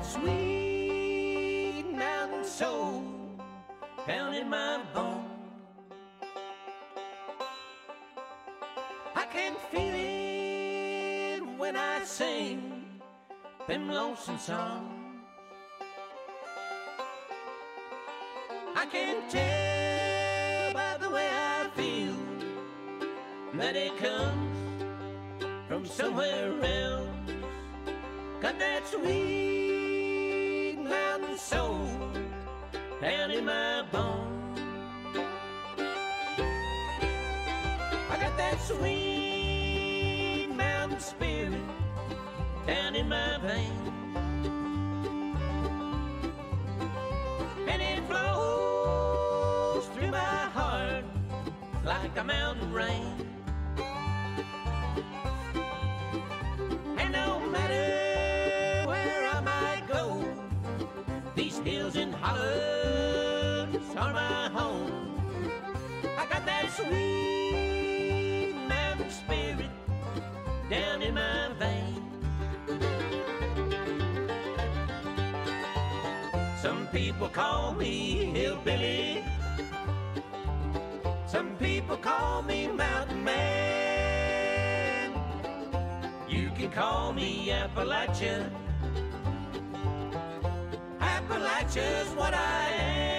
sweet mountain soul down in my bones. I can feel it when I sing them lonesome songs. I can tell by the way I feel that it comes from somewhere else. Got that sweet mountain soul down in my bones. I got that sweet mountain spirit down in my veins, and it flows through my heart like a mountain rain. And no matter where I might go, these hills and hollows are my home. I got that sweet mountain spirit down in my veins. Some people call me hillbilly, some people call me mountain man. You can call me Appalachia. Appalachia's what I am.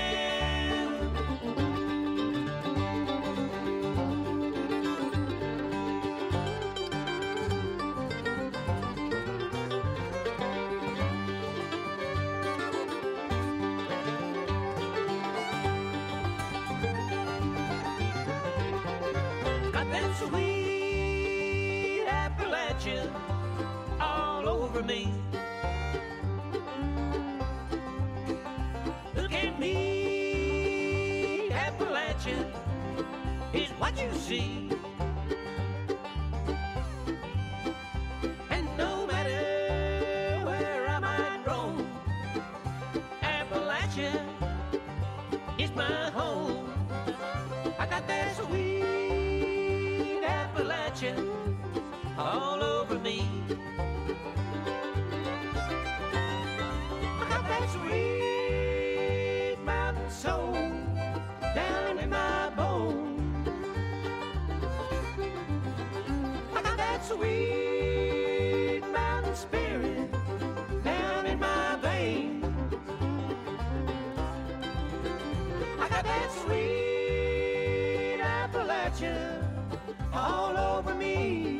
Got that sweet Appalachia all over me. Look at me, Appalachia is what you see. And no matter where I might roam, Appalachia is my home. I got that sweet Appalachia all over me. I got that sweet mountain soul down in my bones. I got that sweet mountain spirit down in my veins. I got that sweet Appalachia all over me.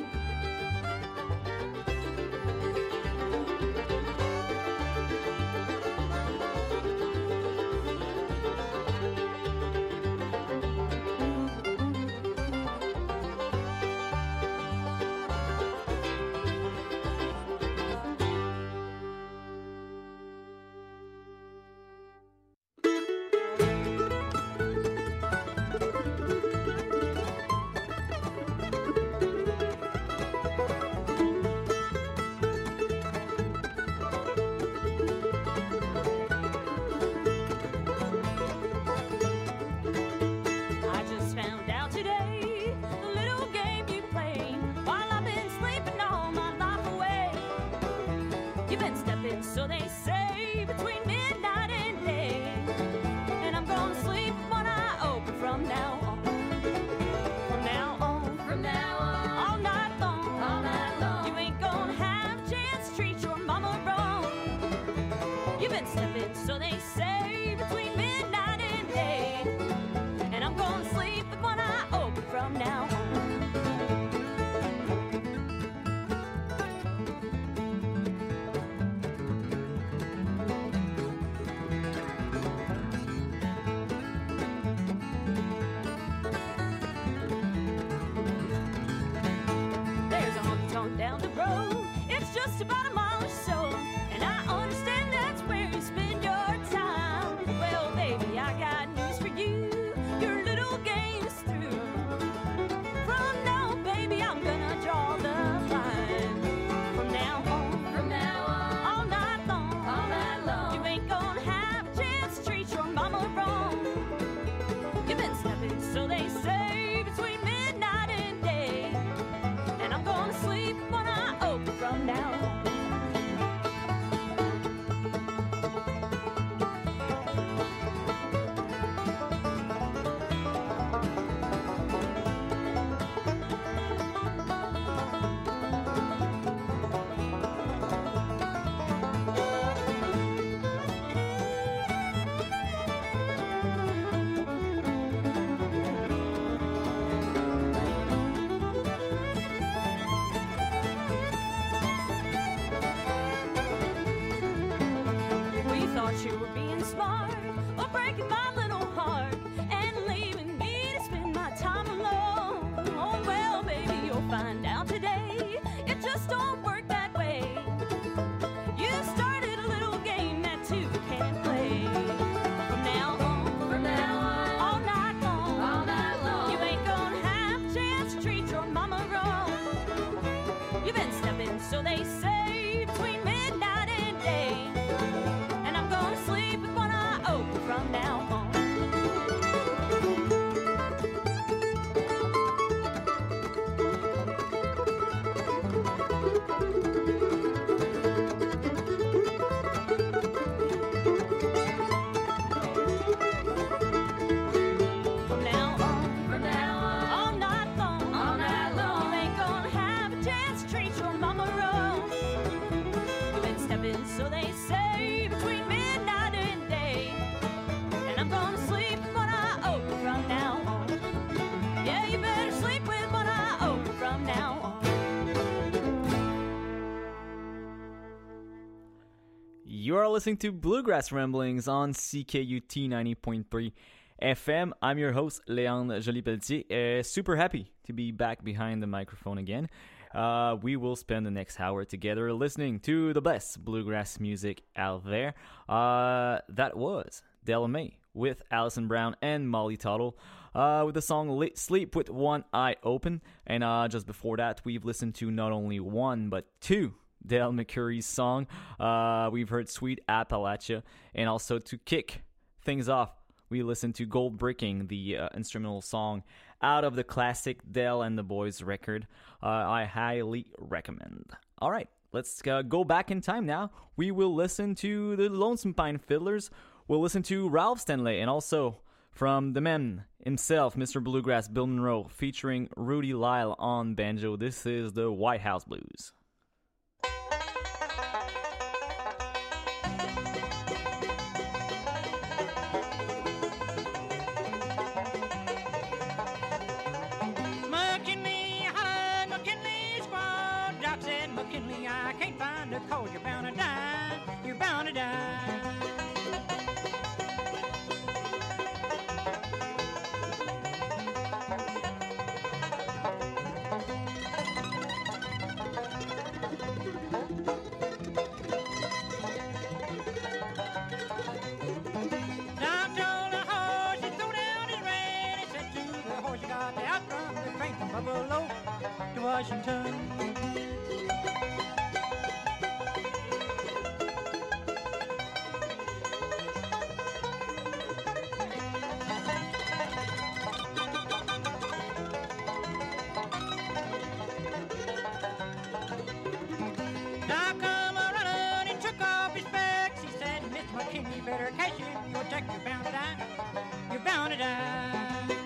breaking my little heart and leaving me to spend my time alone. Oh, well, baby, you'll find out today. It just don't work that way. You started a little game that two can't play. From now on, all night long, you ain't gonna have a chance to treat your mama wrong. You've been stepping, so they say, between midnight and day, and I'm gonna sleep with one eye open from now on. So they say, between midnight and day, and I'm gonna sleep with one eye open from now on. Yeah, you better sleep with one eye open from now on. You are listening to Bluegrass Ramblings on CKUT 90.3 FM. I'm your host, Léon Joly-Pelletier. Super happy to be back behind the microphone again. We will spend the next hour together listening to the best bluegrass music out there. That was Della Mae with Alison Brown and Molly Tuttle with the song Sleep with One Eye Open. And just before that, we've listened to not only one, but two Del McCoury's song. We've heard Sweet Appalachia, and also to kick things off, we listened to Gold Bricking, the instrumental song out of the classic Del and the Boys record. I highly recommend. All right, let's go back in time now. We will listen to the Lonesome Pine Fiddlers. We'll listen to Ralph Stanley, and also from the man himself, Mr. Bluegrass Bill Monroe, featuring Rudy Lyle on banjo. This is the White House Blues. I can't find a cause, you're bound to die, you're bound to die. Doc told the horse, he threw down his rein, he said to the horse, you got to outrun the train from Buffalo to Washington. Better cash in your check, you're bound to die, you're bound to die.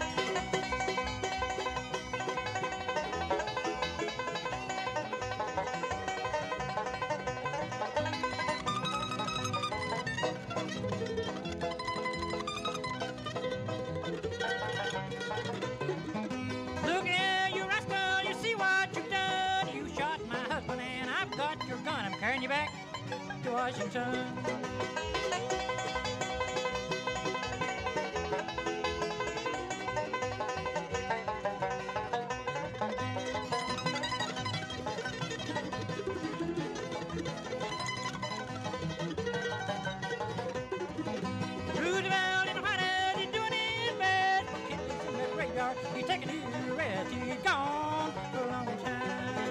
Look here, you rascal, you see what you've done. You shot my husband and I've got your gun. I'm carrying you back to Washington. He's taking his rest, he's gone for a long time.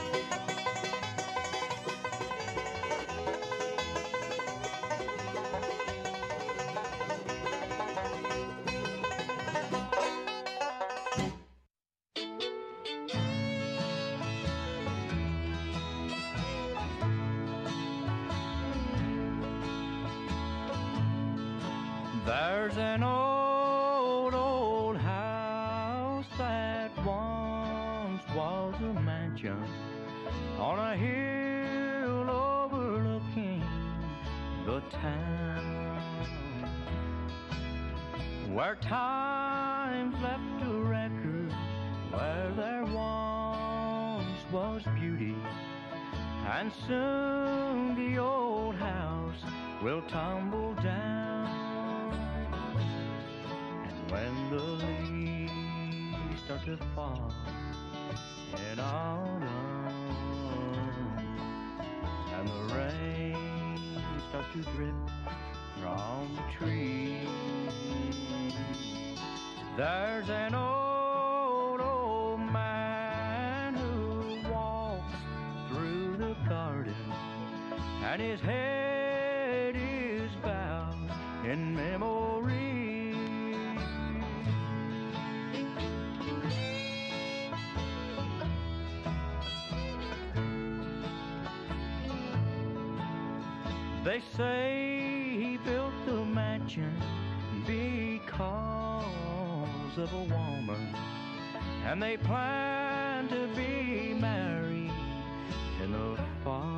There's an old house that once was a mansion on a hill overlooking the town, where time's left a record, where there once was beauty, and soon the old house will tumble down. when the leaves start to fall in autumn and the rain starts to drip from the trees. There's an old man who walks through the garden, and his head is bowed in memory. They say he built the mansion because of a woman, and they plan to be married in the fall.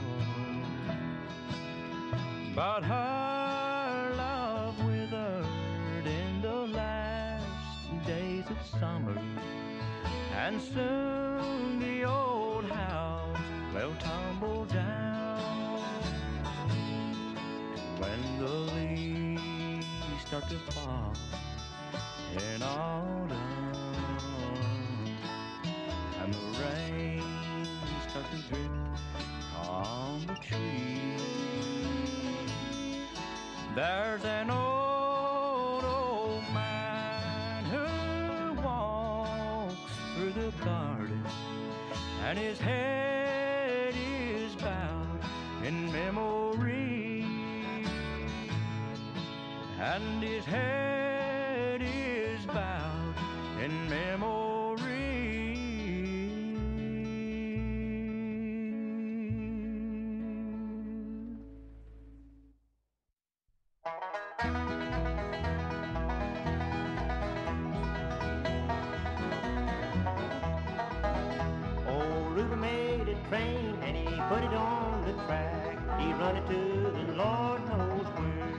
But her love withered in the last days of summer, and soon the old house will tumble down when the leaves start to fall in autumn and the rain starts to drip on the trees. There's an old man who walks through the garden, and his head is bowed in memory, and his head is bowed in memory. Old Ruben made a train and he put it on the track. He run it to the Lord knows where.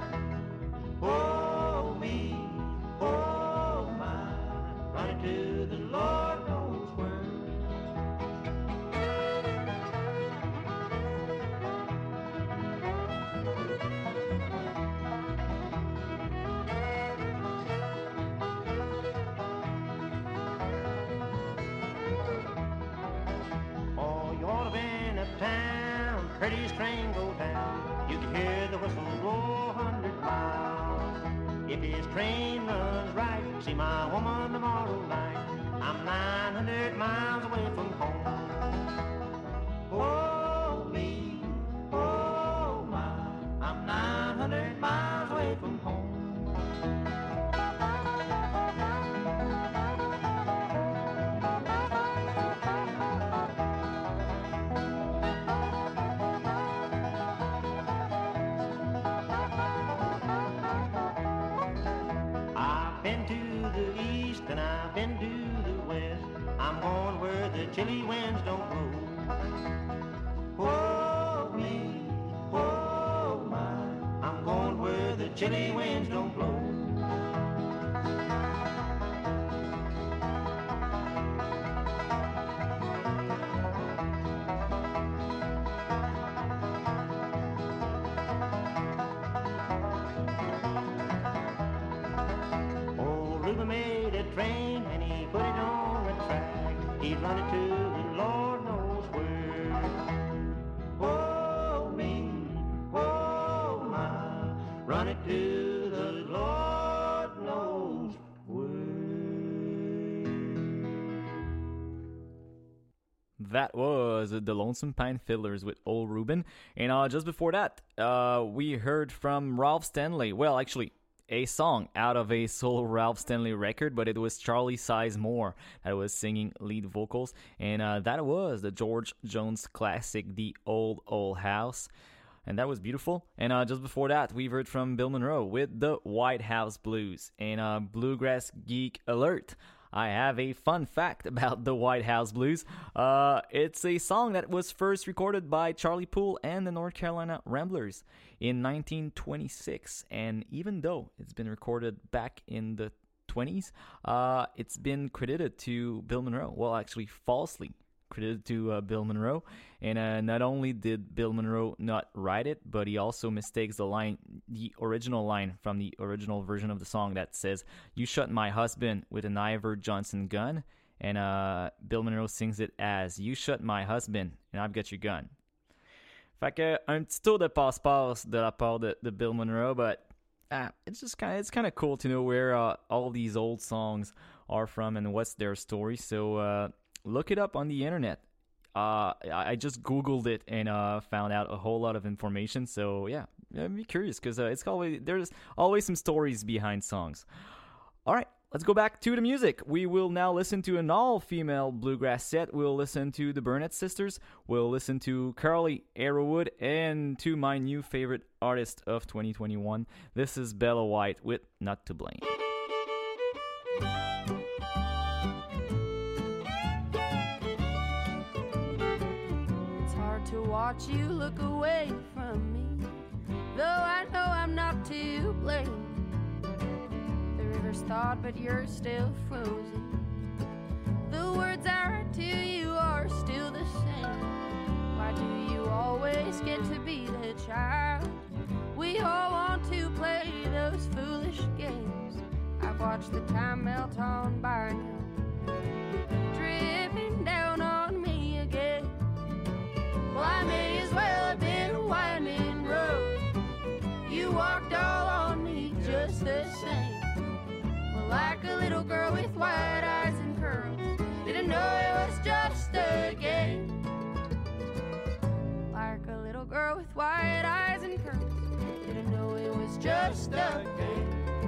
Oh me, oh my, run it to the Lord knows where. Oh, you ought to been uptown, heard his train go down. You could hear the whistle roll 100 miles. If his train runs right, see my woman tomorrow night. I'm 900 miles away from home. Oh me, oh my, I'm 900 miles away from home. I've been to the east and I've been to the west. I'm going where the chilly winds don't blow. Oh me, oh my, I'm going where the chilly winds don't blow. Old Ruben made a train and he put it on the track. He run it to the Lord knows where. Oh me, oh my, run it to the Lord knows where. That was the Lonesome Pine Fiddlers with Old Ruben. And just before that, we heard from Ralph Stanley. Well, actually, a song out of a solo Ralph Stanley record, but it was Charlie Sizemore that was singing lead vocals. And that was the George Jones classic, The Old Old House. And that was beautiful. And just before that, we heard from Bill Monroe with the White House Blues. And Bluegrass Geek Alert. I have a fun fact about the White House Blues. It's a song that was first recorded by Charlie Poole and the North Carolina Ramblers in 1926. And even though it's been recorded back in the 20s, it's been credited to Bill Monroe. Well, actually, falsely credited to Bill Monroe. And not only did Bill Monroe not write it, but he also mistakes the original line from the original version of the song that says, "You shot my husband with an Iver Johnson gun." And Bill Monroe sings it as, "You shot my husband and I've got your gun." Fait que un petit tour de passe-passe de la part de Bill Monroe, but it's kind of cool to know where all these old songs are from and what's their story. So look it up on the internet. I just Googled it and found out a whole lot of information. So yeah, be curious because there's always some stories behind songs. All right, let's go back to the music. We will now listen to an all-female bluegrass set. We'll listen to the Burnett Sisters. We'll listen to Carly Arrowood and to my new favorite artist of 2021. This is Bella White with "Not to Blame." It's hard to watch you look away from me, though I know I'm not to blame. Thought, but you're still frozen. The words I write to you are still the same. Why do you always get to be the child? We all want to play those foolish games. I've watched the time melt on by now, dripping down on me again. Well, I may as well have been a winding road. You walked all on me just the same. Like a little girl with white eyes and curls, didn't know it was just a game. Like a little girl with white eyes and curls, didn't know it was just a game.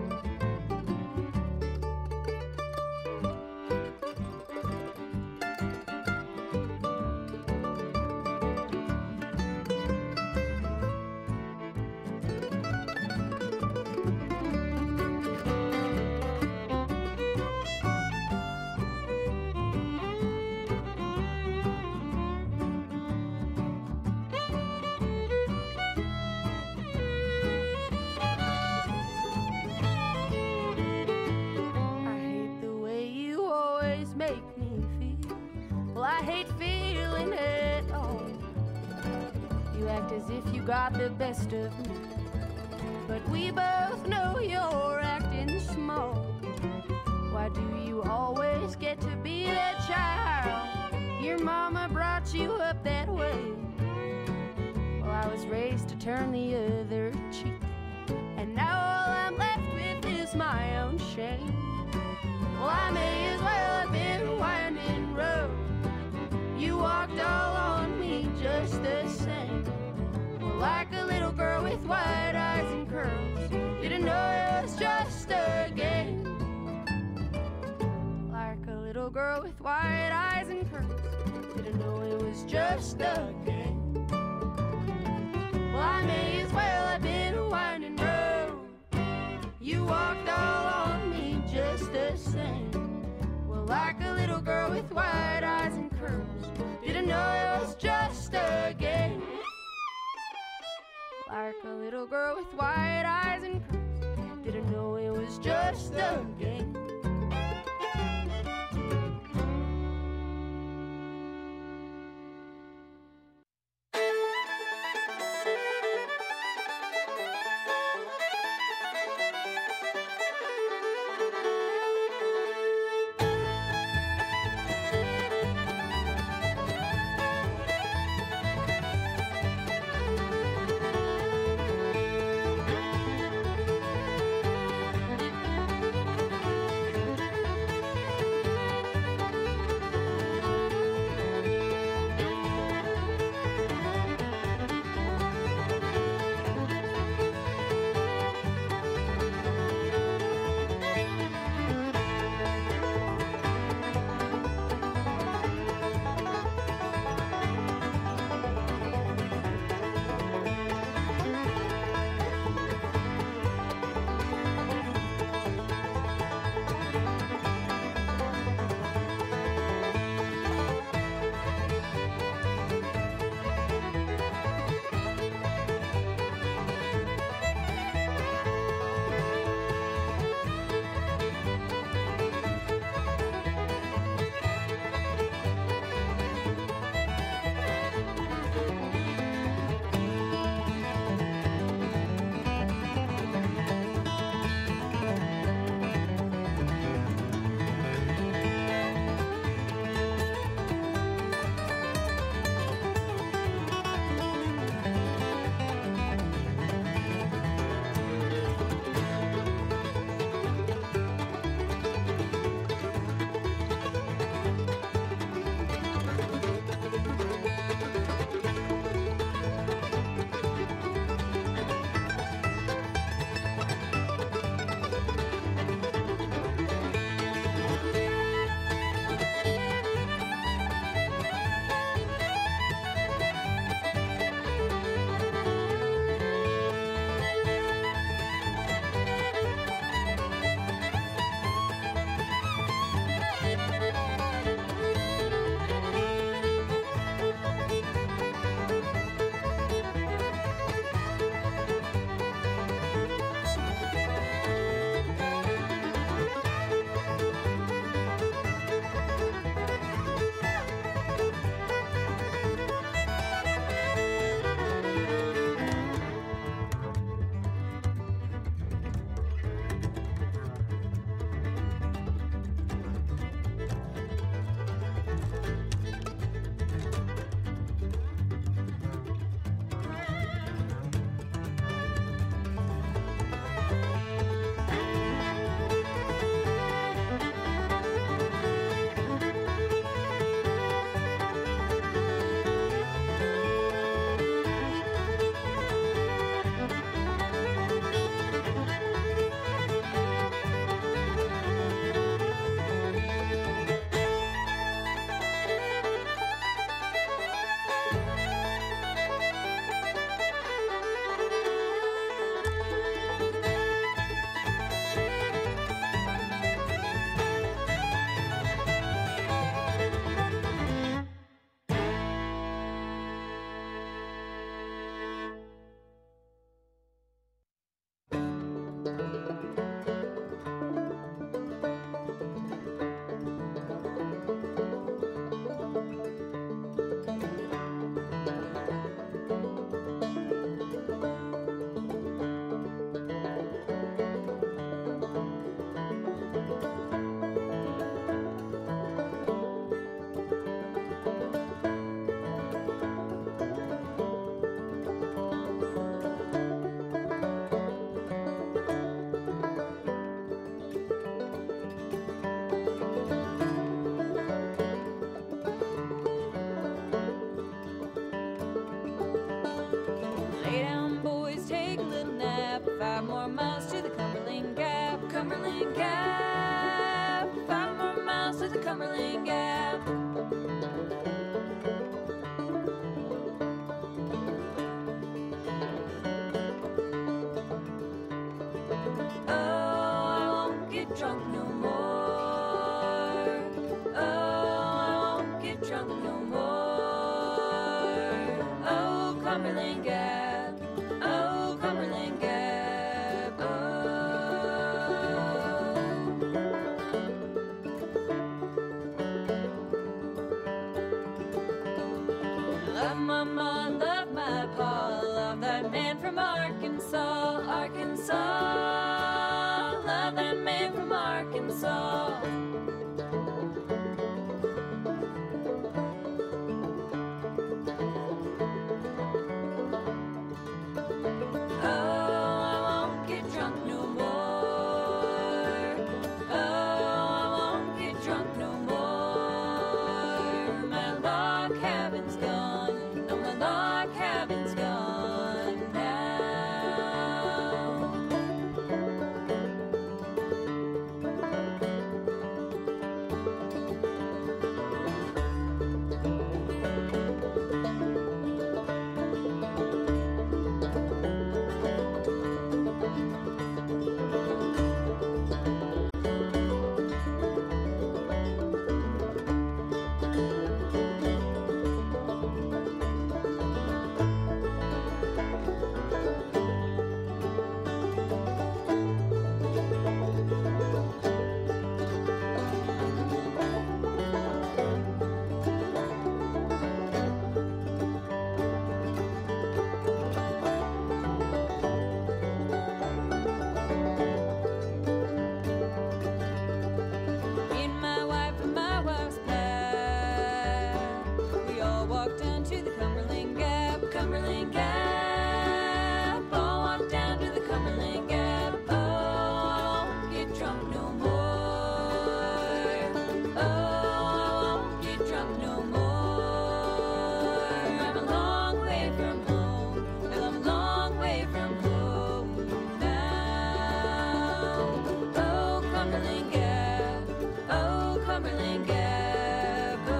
As if you got the best of me, but we both know you're acting small. Why do you always get to be the child? Your mama brought you up that way. Well, I was raised to turn the other cheek, and now all I'm left with is my own shame. Well, I may as well have been a winding road. You walked all on me just the same. Like a little girl with white eyes and curls, didn't know it was just a game. Like a little girl with white eyes and curls, didn't know it was just a game. Well, I may as well have been a winding road. You walked all on me just the same. Well, like a little girl with white eyes and curls, didn't know it was just a game. Like a little girl with white eyes and curls, didn't know it was just a game. Cumberland Gap, oh, Cumberland Gap, Love my ma, love my pa, love that man from Arkansas, Arkansas. Love that man from Arkansas. Oh, I won't get drunk no more. Oh, I won't get drunk no more. My log cabin's gone. No, my log cabin's gone now. In my wife and my wife's path, we all walked down to the Cumberland Gap, Cumberland Gap. All walked down to the Cumberland Gap. Oh, I won't get drunk no more. Oh, I won't get drunk no more. I'm a long way from home. Well, I'm a long way from home now. Oh, Cumberland Gap. Oh, Cumberland Gap, oh.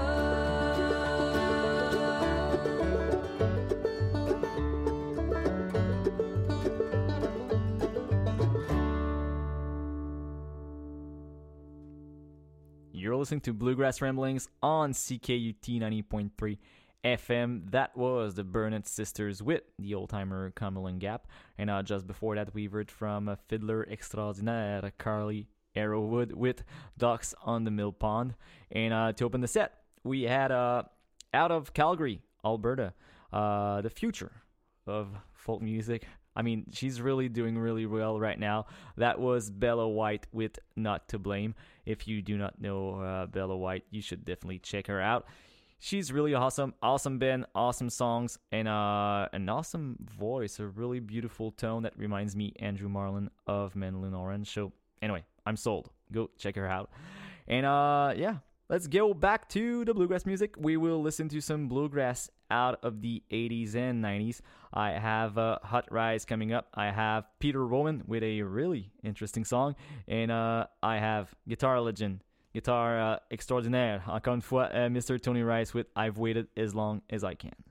You're listening to Bluegrass Ramblings on CKUT 90.3 FM. That was the Burnett Sisters with the old-timer Cumberland Gap. And just before that, we heard from Fiddler Extraordinaire Carly Arrowwood with Ducks on the Mill Pond. And to open the set, we had out of Calgary, Alberta, the future of folk music. I mean, she's really doing really well right now. That was Bella White with Not to Blame. If you do not know Bella White, you should definitely check her out. She's really awesome. Awesome band, awesome songs, and an awesome voice. A really beautiful tone that reminds me, Andrew Marlin, of Mandolin Orange. So anyway, I'm sold. Go check her out. And yeah, let's go back to the bluegrass music. We will listen to some bluegrass out of the 80s and 90s. I have Hot Rise coming up. I have Peter Rowan with a really interesting song. And I have guitar legend, guitar extraordinaire, encore une fois, Mr. Tony Rice with I've Waited As Long As I Can.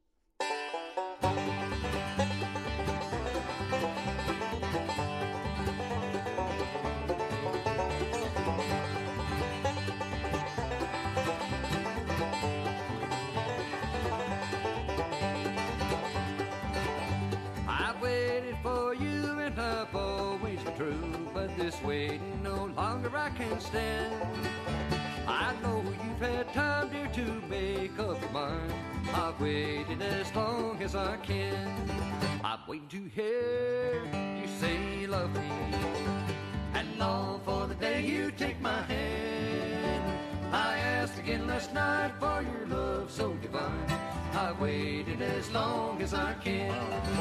I've waited for you and I've always been true, but this waiting no longer I can stand. I know you've had time, dear, to make up your mind. I've waited as long as I can. I'm waiting to hear you say you love me, and long for the day you take my hand. I asked again last night for your love so divine. I've waited as long as I can.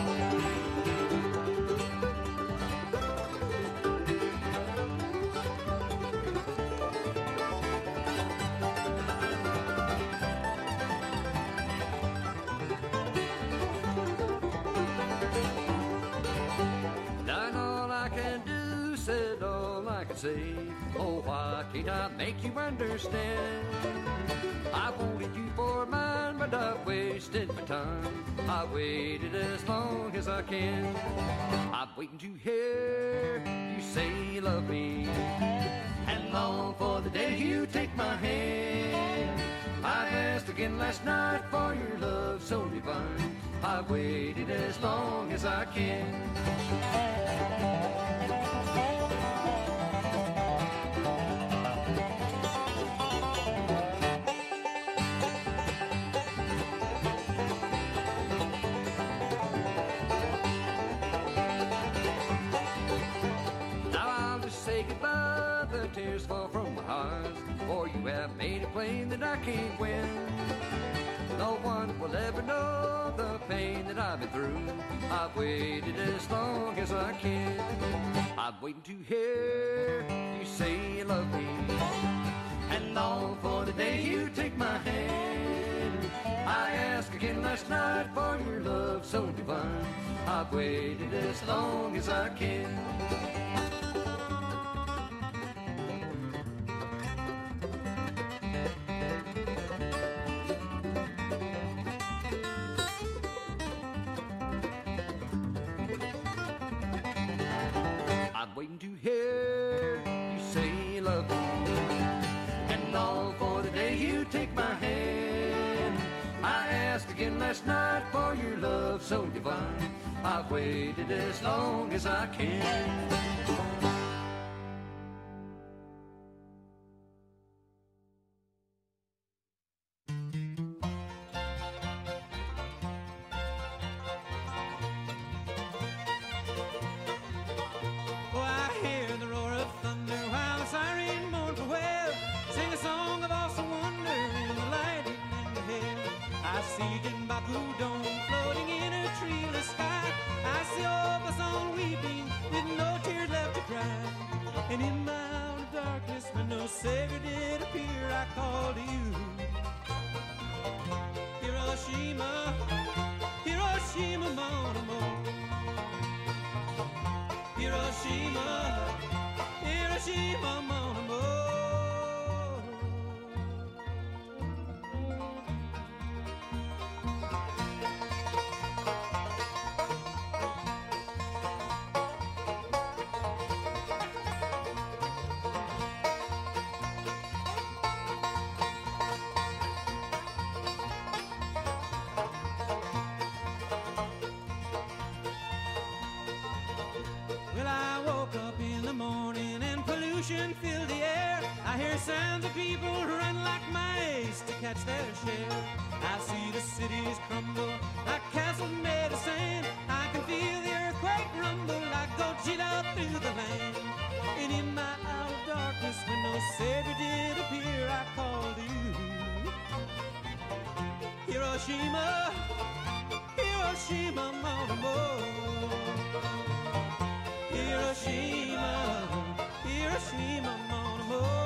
Done all I can do, said all I can say. Oh, why can't I make you understand? I wanted you for mine, but I've wasted my time. I waited as long as I can. I'm waiting to hear you say you love me, and long for the day you take my hand. I asked again again last night for your love so divine. I've waited as long as I can. Tears fall from my eyes, for you have made it plain that I can't win. No one will ever know the pain that I've been through. I've waited as long as I can. I'm waiting to hear you say you love me, and long for the day you take my hand. I asked again last night for your love so divine. I've waited as long as I can. Waiting to hear you say you love me, and long for the day you take my hand. I asked again last night for your love so divine. I've waited as long as I can. And in my hour of darkness, when no Savior did appear, I called to you. Hiroshima, Hiroshima, mon amour. Hiroshima, Hiroshima, mon amour. Fill the air. I hear sounds of people run like mice to catch their share. I see the cities crumble like castles made of sand. I can feel the earthquake rumble like Godzilla through the land. And in my hour of darkness, when no Savior did appear, I called to you. Hiroshima, Hiroshima, mon amour. Hiroshima, Hiroshima, mon amour.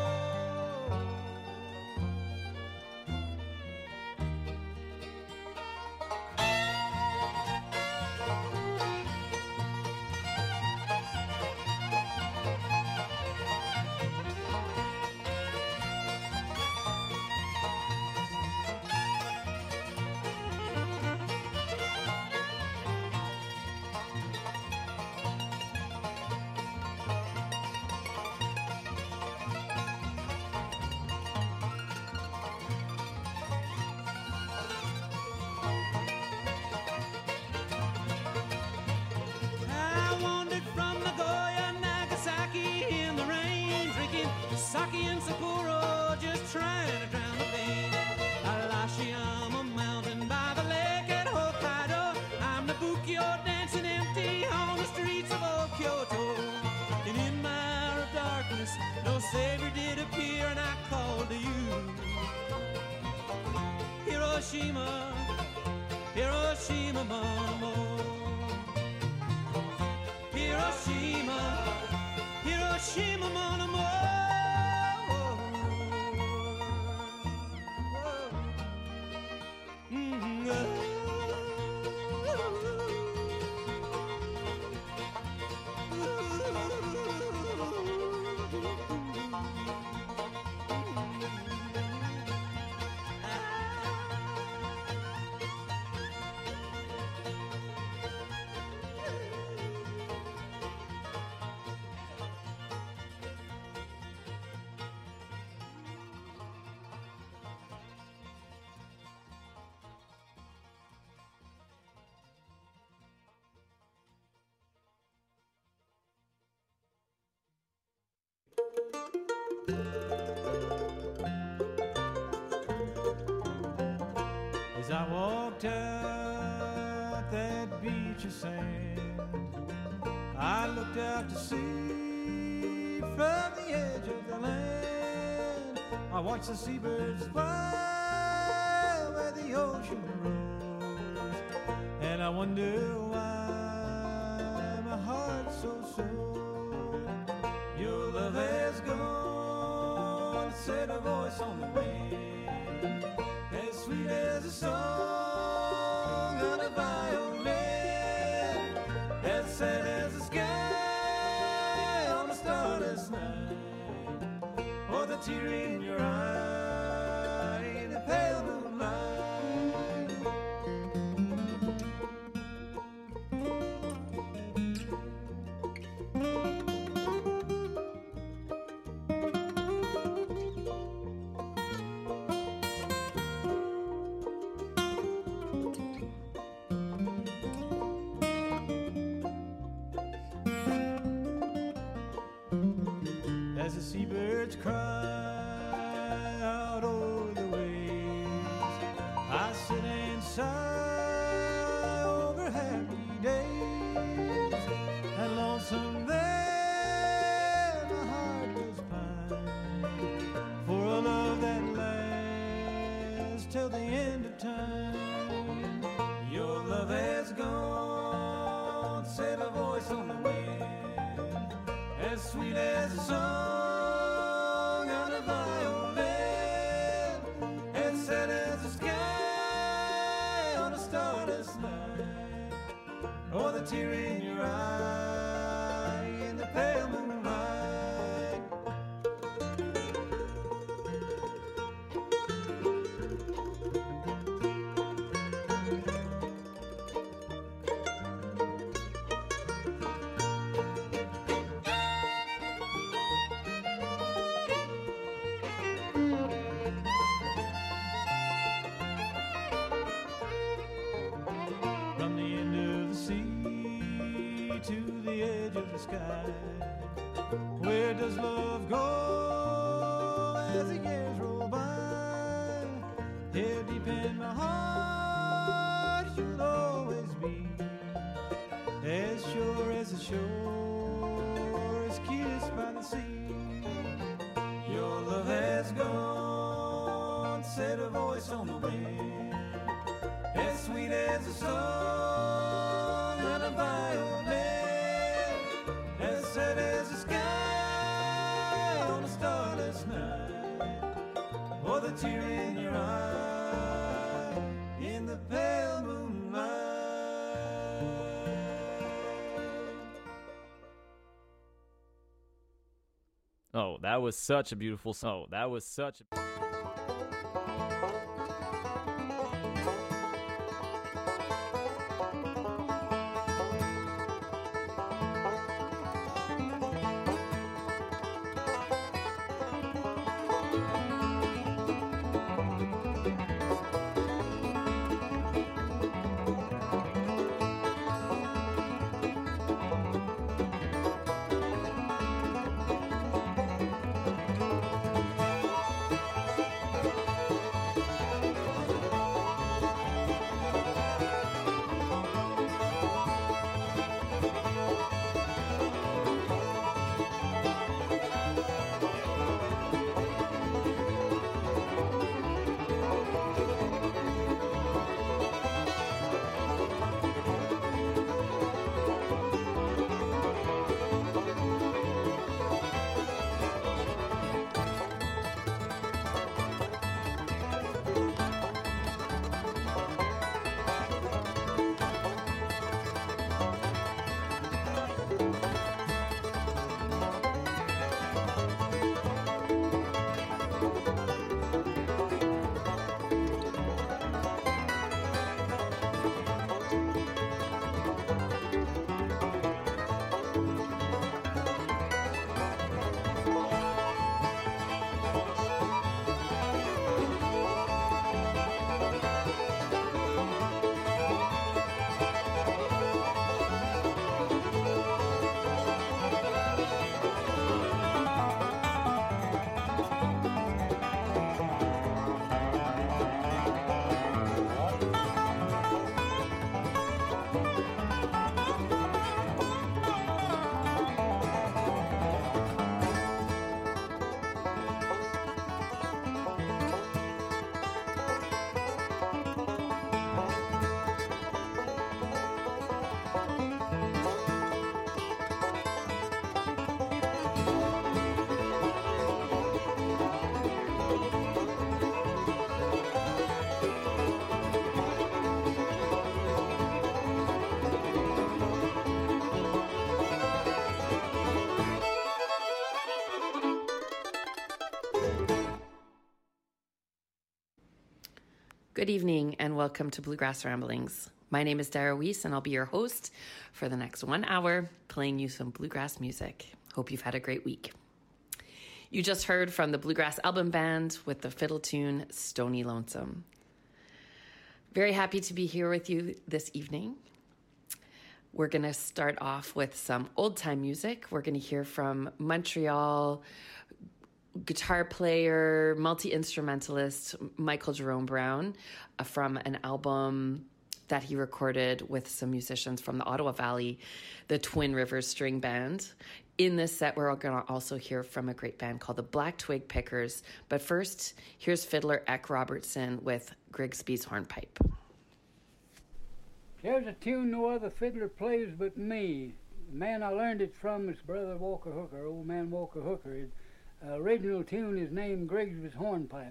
Sake and Sapporo, just trying to drown the pain. I'm a mountain by the lake at Hokkaido. I'm the Bukio dancing empty on the streets of old Kyoto. And in my hour of darkness, no Savior did appear, and I called to you. Hiroshima, Hiroshima, mon amour. Hiroshima, Hiroshima, mon amour. As I walked out that beach of sand, I looked out to sea from the edge of the land. I watched the seabirds fly where the ocean rose, and I wonder why my heart's so sore. Your love has gone, set a voice on the wind, as sweet as a song on a violin, as sad as the sky on a starless night, or the tear in your eye in the pale moonlight. As the seabirds cry out over the waves, I sit and sigh over happy days, and lonesome there my heart does pine, for a love that lasts till the end of time. Your love has gone, set a voice on the wind, as sweet as a song on a violin, as sad as the sky on a starless night, or the tear in your eye in the pale moonlight. From the end of the sea to the edge of the sky, where does love go as the years roll by? Here deep in my heart you'll always be, as sure as the shore is kissed by the sea. Your love has gone, set a voice on the wind, as sweet as a song on a violin, as sad as the sky on a starless night, or the tear in your eye in the pale moonlight. Oh, that was such a beautiful song. Oh, that was such a... Good evening and welcome to Bluegrass Ramblings. My name is Dara Weiss and I'll be your host for the next 1 hour, playing you some bluegrass music. Hope you've had a great week. You just heard from the Bluegrass Album Band with the fiddle tune Stony Lonesome. Very happy to be here with you this evening. We're going to start off with some old-time music. We're going to hear from Montreal guitar player, multi-instrumentalist Michael Jerome Brown from an album that he recorded with some musicians from the Ottawa Valley, the Twin Rivers String Band. In this set, we're going to also hear from a great band called the Black Twig Pickers. But first, here's fiddler Eck Robertson with Grigsby's Hornpipe. There's a tune no other fiddler plays but me. The man I learned it from is Brother Walker Hooker, old man Walker Hooker. Original tune is named Grigsby's Hornpipe.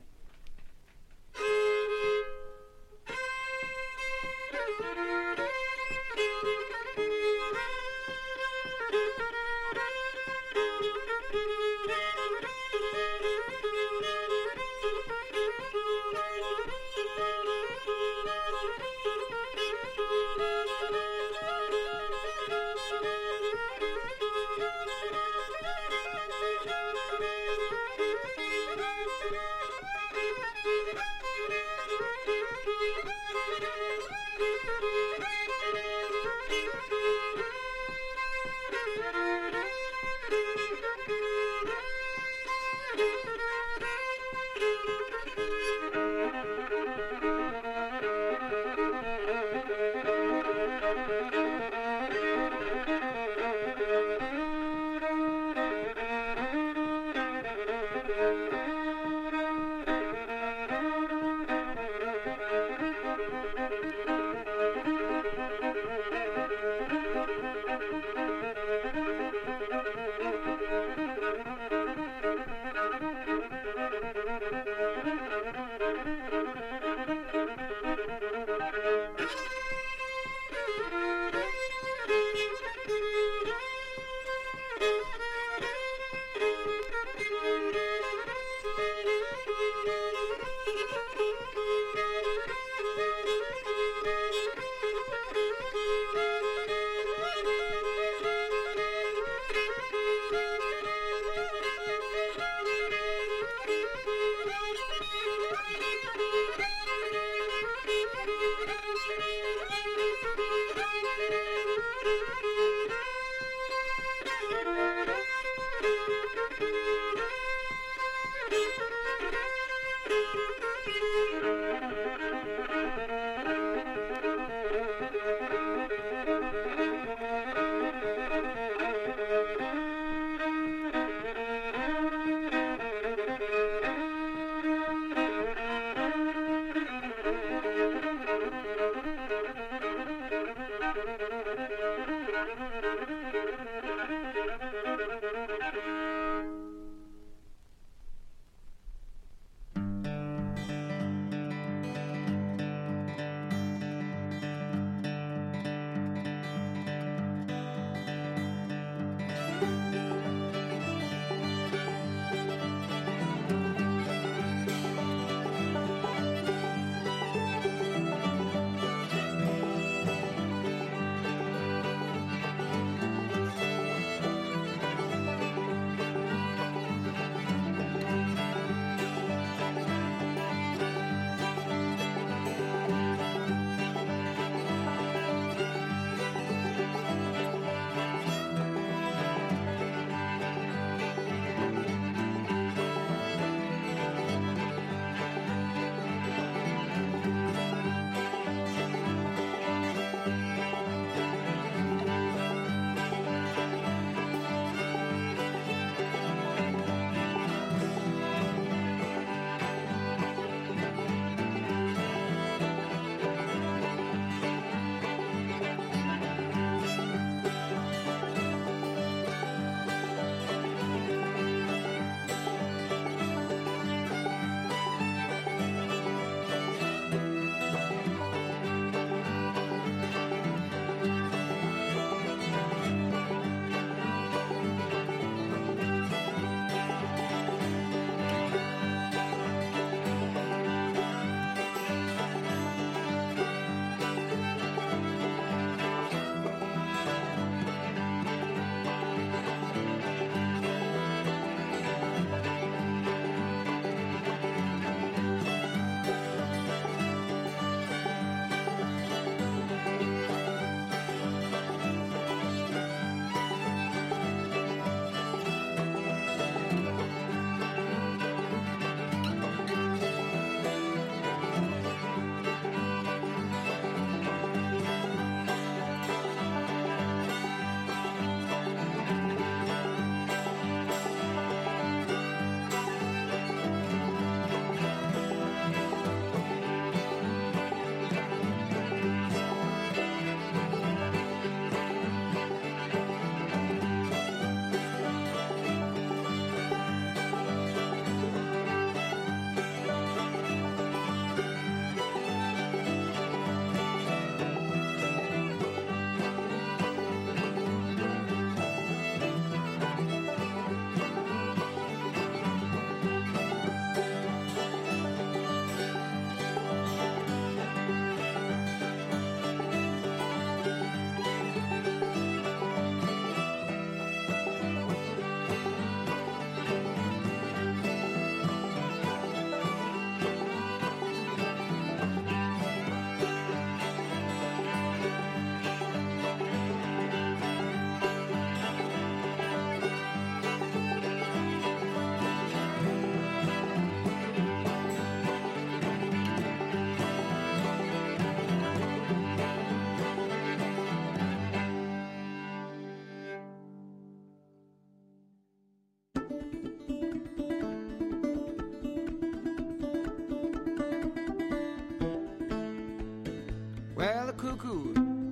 cuckoo.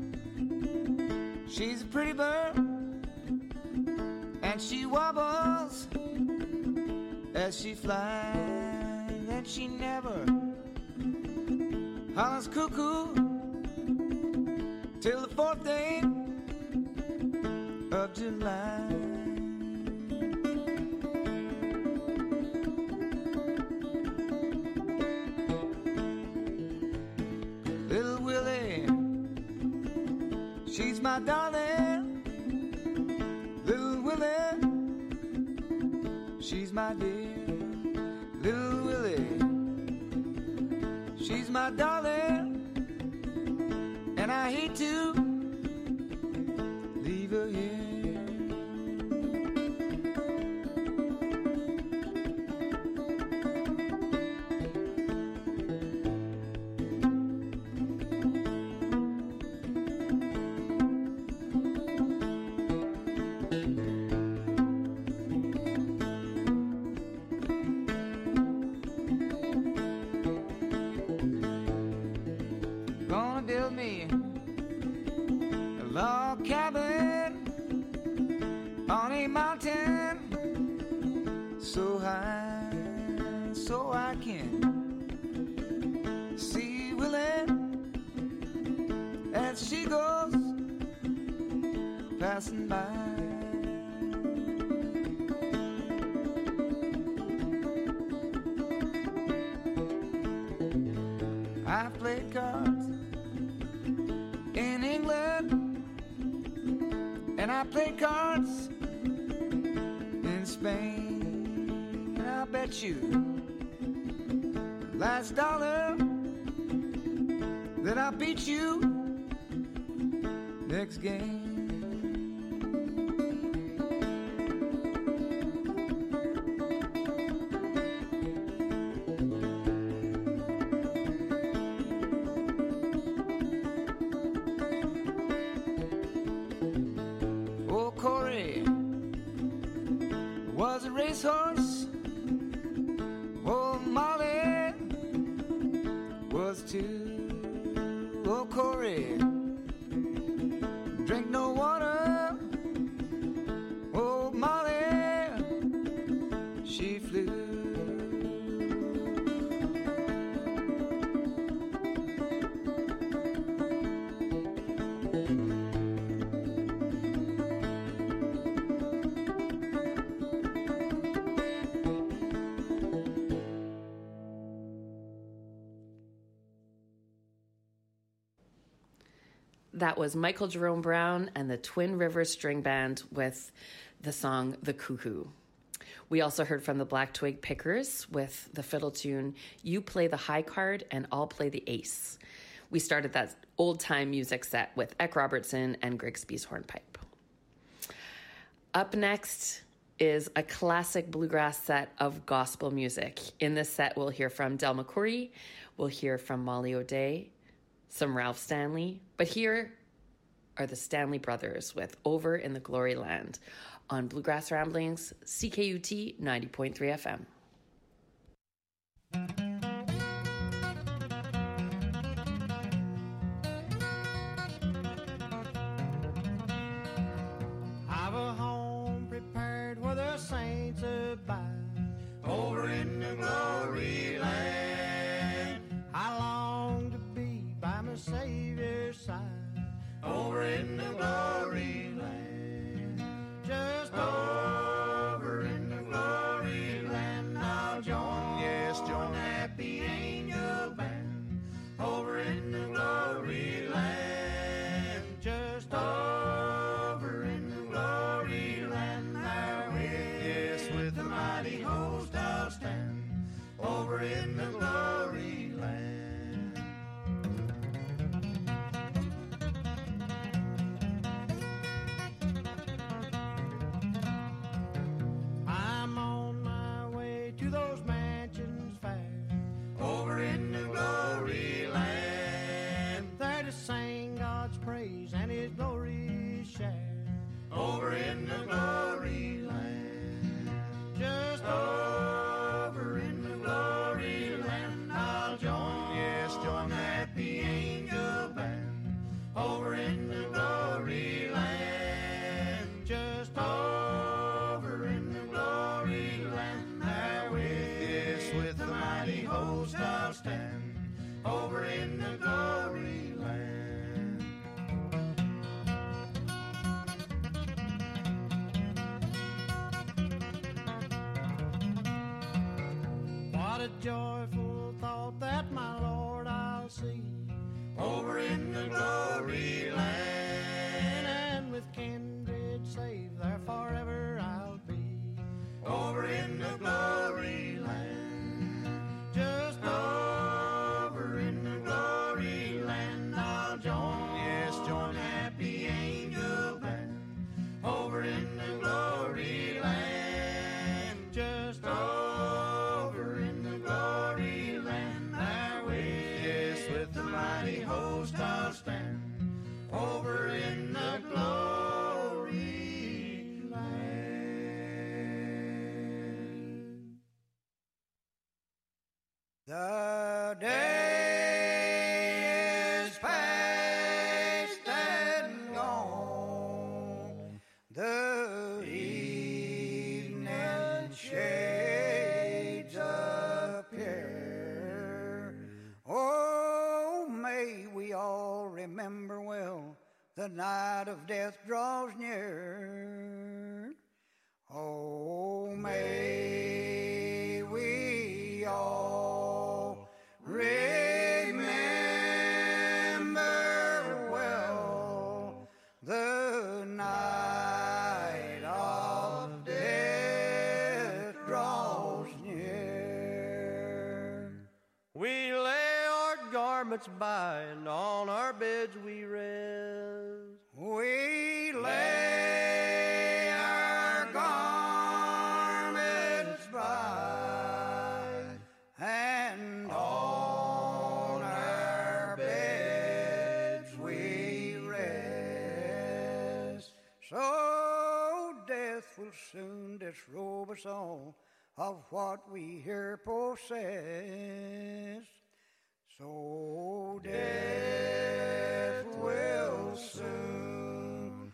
She's a pretty bird, and she wobbles as she flies, and she never hollers cuckoo till the 4th day of July. Little Willie, she's my darling. Little Willie, she's my dear. Little Willie, she's my darling, and I hate to leave her here. Gonna build me a log cabin on a mountain so high, so I can see Willie as she goes passing by. I've played cards in England, and I played cards in Spain, and I'll bet you the last dollar that I'll beat you next game. Old Corey was a racehorse. Old Molly was too. Old Corey drink no water. Old Molly, she flew. That was Michael Jerome Brown and the Twin Rivers String Band with the song The Cuckoo. We also heard from the Black Twig Pickers with the fiddle tune You Play the High Card and I'll Play the Ace. We started that old-time music set with Eck Robertson and Grigsby's Hornpipe. Up next is a classic bluegrass set of gospel music. In this set, we'll hear from Del McCoury, we'll hear from Molly O'Day, some Ralph Stanley, but here are the Stanley Brothers with Over in the Glory Land on Bluegrass Ramblings, CKUT 90.3 FM. I've a home prepared where the saints abide, over in the glory land. I long to be by my Savior's side, over in the glory land. Just over in the glory land, I'll join, yes, join the happy angel band, over in the glory land. Just over in the glory land, there with, yes, with the mighty host I'll stand, over in the glory land. I'm on my way to those mansions fair, over in the glory land, there to sing God's praise and His glory share, over in the glory land. Just over in the glory land, mighty host I'll stand over in the glory land. What a joyful thought that my Lord I'll see over in the glory land, and with kindred saved there forever I'll be over in the glory land. Just over in the glory land I'll join, yes, join happy angel band over in the glory land. Just over in the glory land there with, yes, with the mighty host I'll stand over in the glory land. The day is past and gone, the evening shades appear. Oh, may we all remember well the night of death draws near. Oh, may we all remember well the night of death draws near. We lay our garments by and on our beds we rest. We lay our garments by and on our beds we rest. So death will soon disrobe us all of what we here possess. So death will soon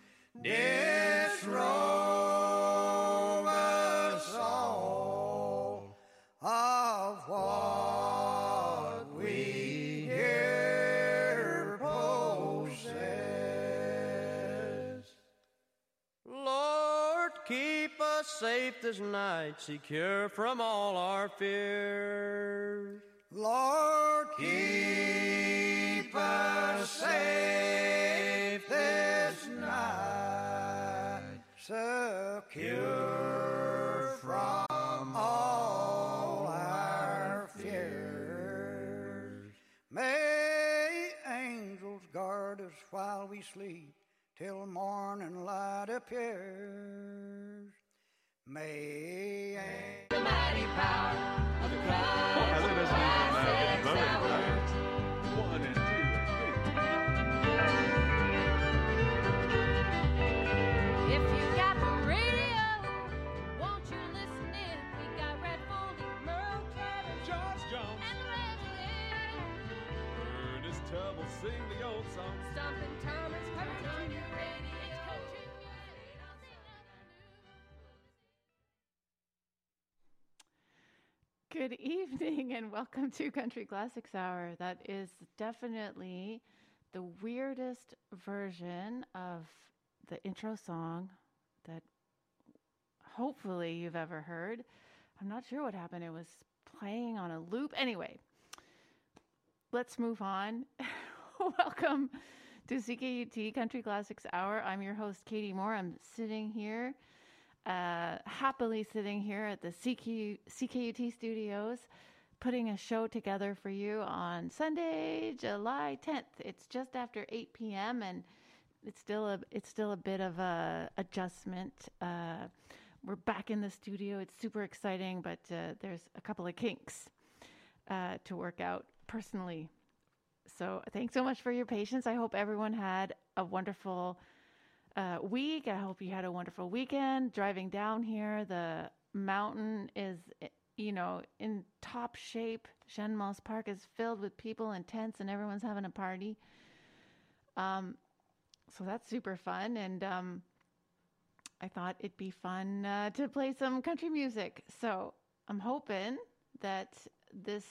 disrobe us all of what we here possess. Lord, keep us safe this night, secure from all our fears. Lord, keep us safe this night, secure from all our fears. May angels guard us while we sleep till morning light appears. May the mighty power of the Christ Classics Hour. 1 and 2 and 3. If you got the radio, won't you listen in? We got Red Foley, Merle Travis, George Jones, and Reginald. Ernest Tubb will sing the old song. Stompin' Thomas, turn on your radio. Good evening and welcome to Country Classics Hour. That is definitely the weirdest version of the intro song that hopefully you've ever heard. I'm not sure what happened. It was playing on a loop. Anyway, let's move on. Welcome to CKUT Country Classics Hour. I'm your host, Katie Moore. I'm sitting here, happily sitting here at the CKUT studios, putting a show together for you on Sunday, July 10th. It's just after 8 p.m. and it's still a bit of a adjustment. We're back in the studio. It's super exciting, but there's a couple of kinks to work out personally. So thanks so much for your patience. I hope everyone had a wonderful week. I hope you had a wonderful weekend. Driving down here, the mountain is, in top shape. Shenmals Park is filled with people and tents, and everyone's having a party. So that's super fun, and I thought it'd be fun to play some country music. So I'm hoping that this